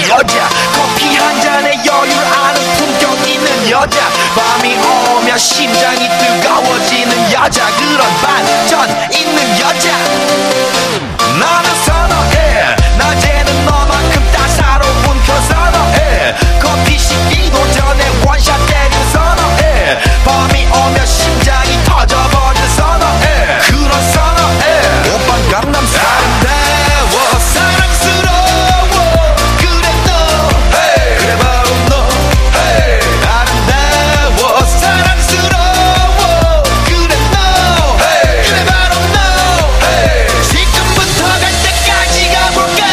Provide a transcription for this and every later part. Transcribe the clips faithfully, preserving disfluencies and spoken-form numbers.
여자 커피 한 잔에 여유를 아는 품격 있는 여자 밤이 오면 심장이 뜨거워지는 여자 그런 반전 있는 여자 나는 선호해 낮에는 너만큼 따사로운 그 선호해 커피 식기도 전에 원샷 때린 선호해 밤이 오면 심장이 터져버린 선호해 그런 선호해 오빤 강남스타일 아름다워 사랑스러워 그래 너 hey. 그래 바로 너 hey. 아름다워 사랑스러워 그래 너 hey. 그래 바로 너 hey. 지금부터 갈 때까지 가볼까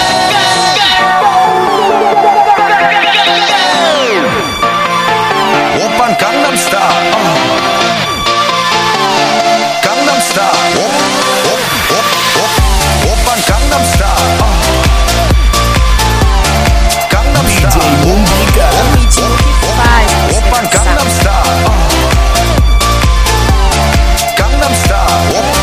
오빤 강남스타일 강남스타일 오빤 강남스타일 강남스타일 디제이 몽비가 O ritmo que faz você 오빤 dançar. 강남스타일 강남스타일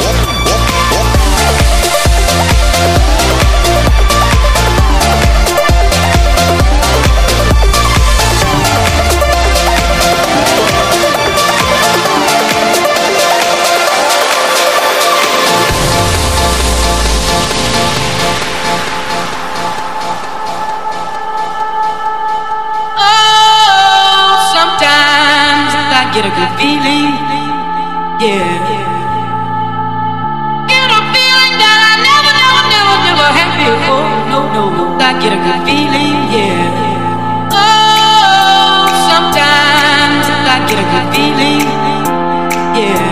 Get a good feeling, yeah. Get a feeling that I never, never, never, never had before. No, no, no. I get a good feeling, yeah. Oh, sometimes I get a good feeling, yeah.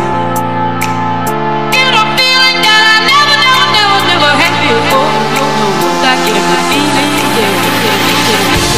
Get a feeling that I never, never, never, never had before. No, no, no. I get a good feeling, yeah, yeah, yeah, yeah.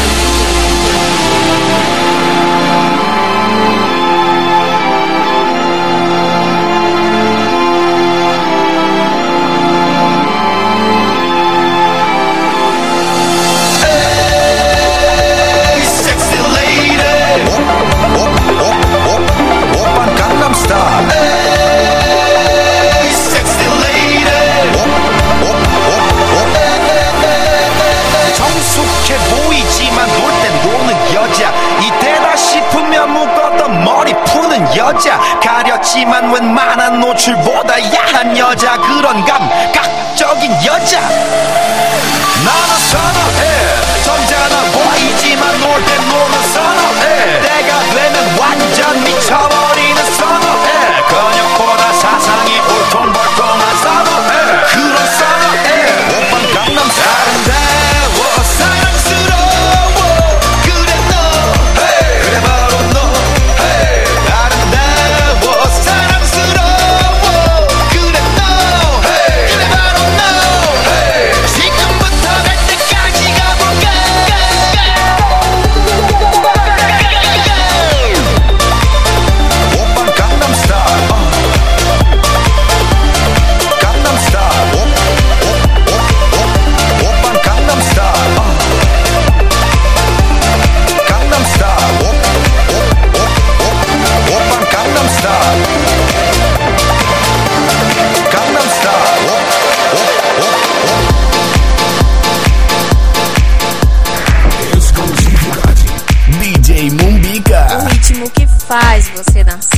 여자 가렸지만 웬만한 노출보다 야한 여자 그런 감각적인 여자 나는 선호해 점잖아 보이지만 놀 땐 노는 선호해 때가 되면 완전 미쳐버리는 선호해 근육보다 사상이 울퉁불퉁한 선호해 그런 선호해 오빤 강남스타일 아름다워 사랑스러워 그래 너 hey. 그래 바로 너 hey. 아름다워 사랑스러워 그래 너 hey. 그래 바로 너 hey. 지금부터 갈 때까지 가볼까 오빤 강남스타일 강남스타일 오빤 강남스타일 강남스타일 오빤 강남스타일 강남스타일 O ritmo que faz você dançar.